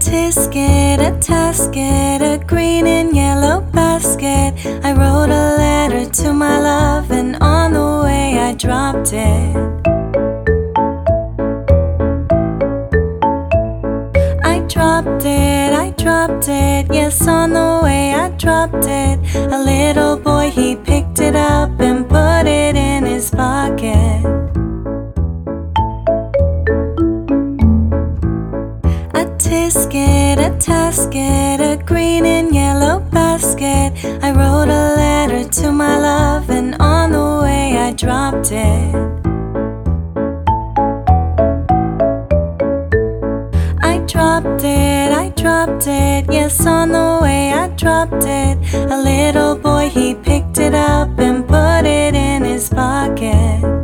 tisket, a tasket, a green and yellow basket. I wrote a letter to my love, and on the way I dropped it. I dropped it, yes, on the way I dropped it. A little boy, he picked it up and put it in his pocket. A tisket, a tasket, a green and yellow basket. I wrote a letter to my love, and on the way I dropped it. I dropped it, yes, on the way I dropped it. A little boy, he picked it up and put it in his pocket.